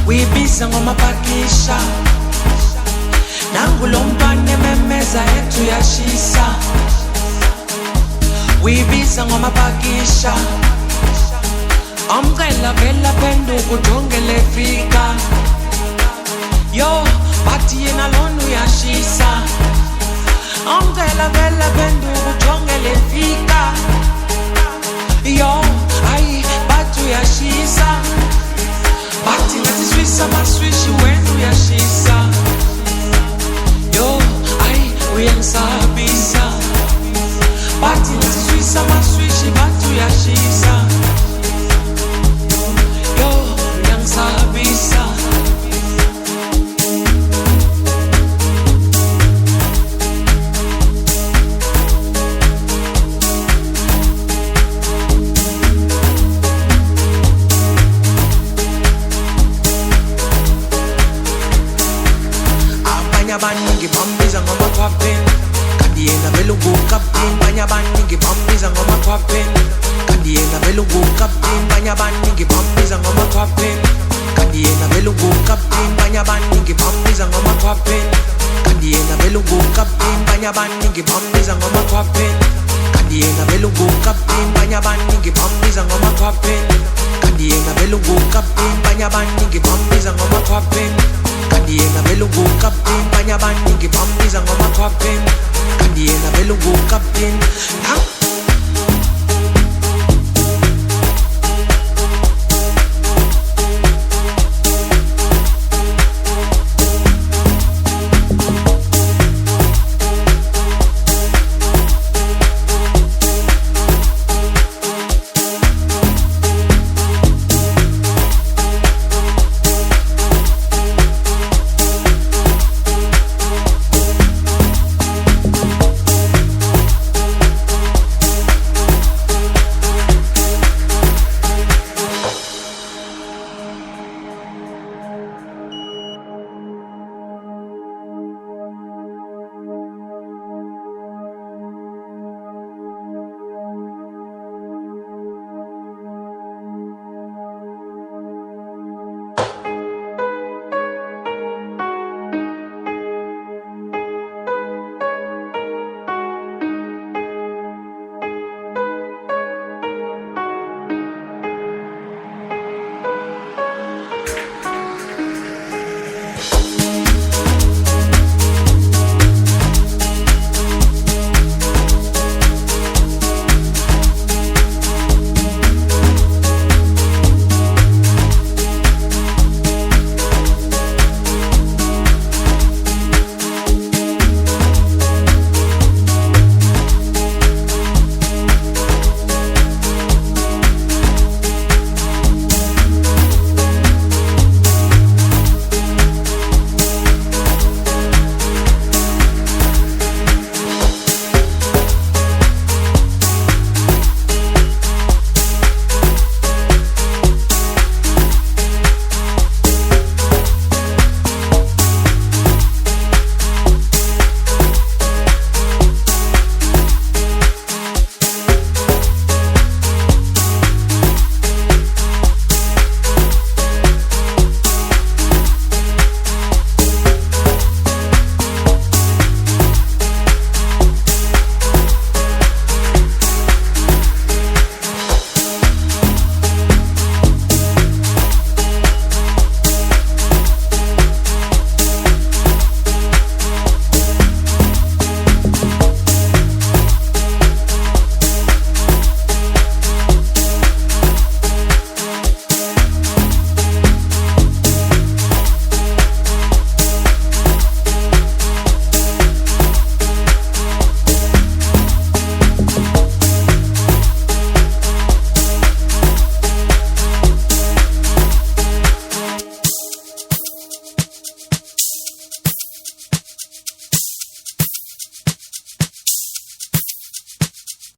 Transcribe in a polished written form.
Uyibiza ngomapakisha nangu lo mntwana memeza ethu yashisa. Uyibiza ngomapakisha amcela vela phenduka ujongele fika. Yo bathi yena lona uyashisa. Amcela vela phenduka ujongele fika. Yo ayi bathi uyashisa. Bathi ngathi swisa maswishi wena uyashisa. Yo ayi uyangisabisa. Bathi ngathi swisa maswishi bathi uyashisa. Yo uyangisabisa. Abaningi bambiza ngamakhwapheni kanti yena belungu captain. Abanye abaningi bambiza ngamakhwapheni kanti yena belungu captain. Abanye abaningi bambiza ngamakhwapheni kanti yena belungu captain. Abanye abaningi bambiza ngamakhwapheni kanti yena belungu captain. Abanye abaningi bambiza ngamakhwapheni kanti yena belungu captain. Abanye abaningi bambiza ngamakhwapheni kanti yena belungu captain. Abanye abaningi